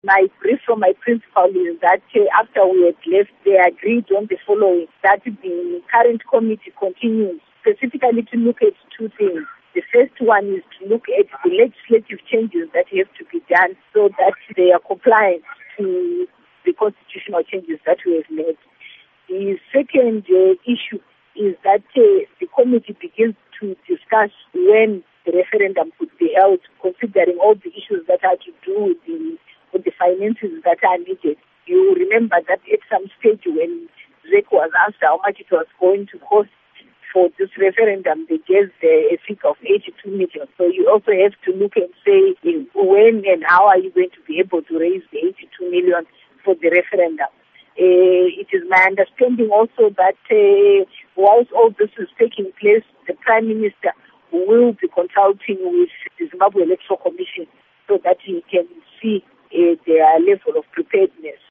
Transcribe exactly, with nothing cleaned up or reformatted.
My brief from my principal is that uh, after we had left, they agreed on the following, that the current committee continues specifically to look at two things. The first one is to look at the legislative changes that have to be done so that they are compliant to the constitutional changes that we have made. The second uh, issue is that uh, the committee begins to discuss when the referendum could be held, considering all the issues that are to do with the, with the finances that are needed. You remember that at some stage when Z E C was asked how much it was going to cost for this referendum, they gave the, a figure of eighty-two million. So you also have to look and say uh, when and how are you going to be able to raise the eighty-two million for the referendum. Uh, it is my understanding also that uh, whilst all this is taking place, the Prime Minister will be consulting with the Zimbabwe Electoral Commission so that he can see uh, their level of preparedness.